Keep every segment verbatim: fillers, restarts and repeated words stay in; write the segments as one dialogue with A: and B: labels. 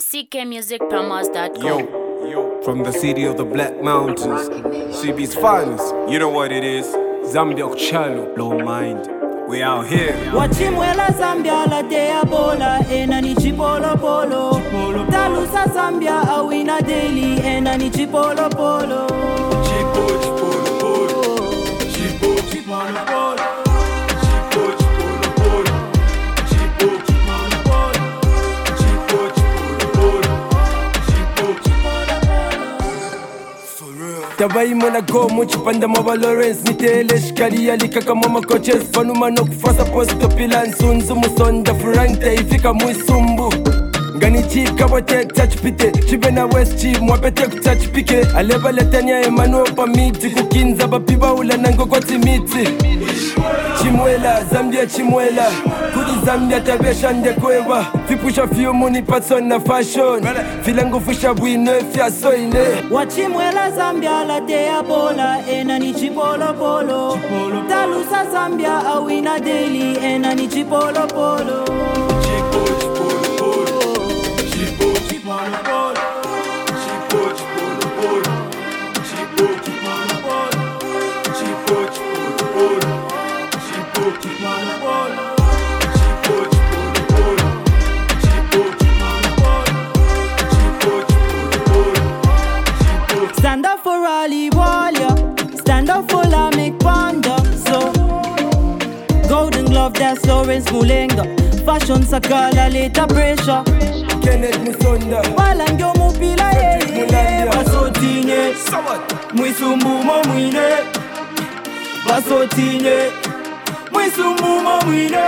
A: C K music promos dot com.
B: Yo, yo, from the city of the Black Mountains, C B's finest. You know what it is. Zambia Chalo, blow mind. We out here.
C: Wachimwela Zambia la dea bola ena ni chipolo polo. Talusa Zambia awina daily ena ni chipolo polo.
B: Chipo, chipolo, polo. Chipo, chipolo, polo. Chipo, chipolo, polo. Chipo, chipolo, polo. Chipo, chipolo, polo. Chipo, chipolo, polo. For real.
D: Tabai mona go muchipanda mwa Lawrence nitele shikari alika kama makoches fanuma no kufasa posto pilan sunzu musonda furante ifika muisumbu ngani chika bote touch pite chibena west chi mwapete kutouch pike aleba letania Emmanuel pamiti kukinza bapiba ula nango kwa timiti Chimwela Zambia Chimwela kudi Zambia tabesha ndekwewa vipusha fiyo muni patson na fashion filango fusha bwine fya soine
C: Wachimwela Zambia la dea bola ena ni chipolo polo. Talusa Zambia awina daily ena ni chipolo polo.
B: Chipo, chipolo, polo. Chipo, chipolo, polo. Chipo, chipolo, polo. Chipo, chipolo, polo. Chipo, chipolo, polo. Chipo, chipolo, polo. Chipo, chipolo, polo. Chipo, chipolo, polo. Chipo, chipolo, polo. Chipo.
C: Stand up for Ali Walia, stand up for Lamek Panda. So Golden Glove, that's Lawrence Mulenga. Fashion sakala later pressure.
D: Kenneth Musonda
C: Walangyo mupila ye Basotinye Mwisumbumo mwine Basotinye Mwisumbumo mwine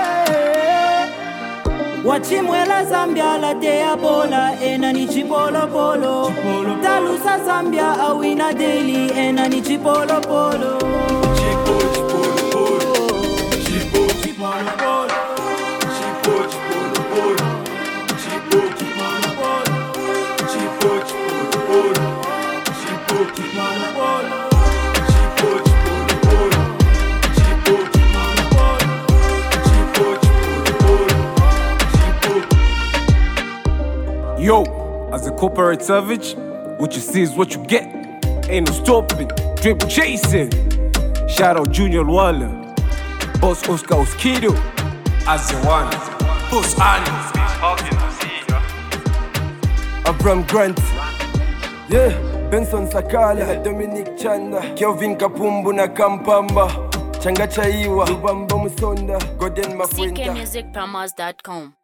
C: Wachimwela Zambia la dea bola ena ni chipolo polo. Talusa Zambia awina daily ena ni chipolo polo.
B: Chipo, chipolo, polo. Chipo, chipolo, polo. Chipo, chipolo, polo. Chipo, chipolo, polo. Chipo, chipolo, polo. Chipo, chipolo, polo. Chipo, chipolo, polo. Chipo, chipolo, polo. Chipo, chipolo, polo. Chipo. Yo, as a corporate savage, what you see is what you get. Ain't no stopping, drip chasing. Shout out Junior Waller, Boss Oscar Oskido, as the one, Boss Annie.
D: Abram Grant yeah Benson Sakala Dominic Chanda Kelvin Kapumbu na Kampamba Changa Chaiwa Lubamba Musonda Godden
A: C K
D: Mafuenta
A: music promos dot com.